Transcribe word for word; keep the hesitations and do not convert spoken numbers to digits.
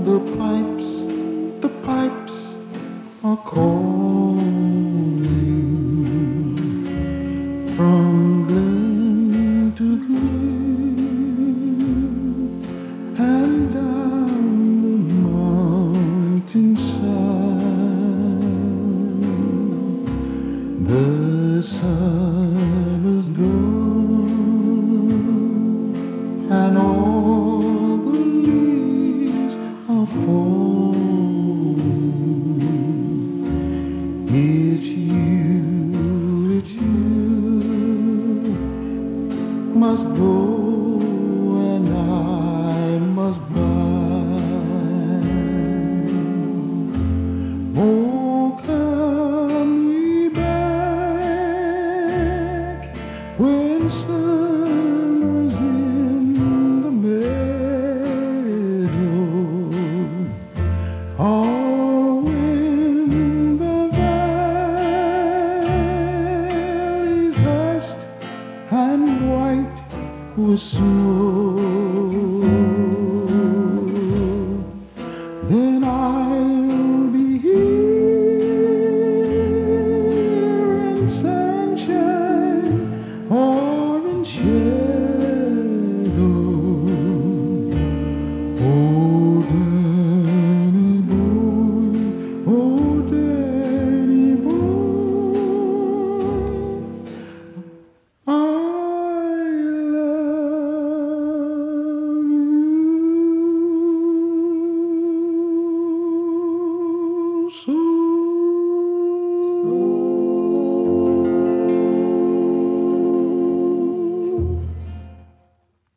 The pipes, the pipes are calling from glen to glen and down the mountainside. The sun is gone and all the leaves are falling. It's you, it's you must go and I must buy. Oh, come ye back when summer's in the meadow, or when the valley's hushed and white with snow. Then I'll be here in sunshine or in shadow. Oh, Danny boy, oh, Danny boy, I love you so.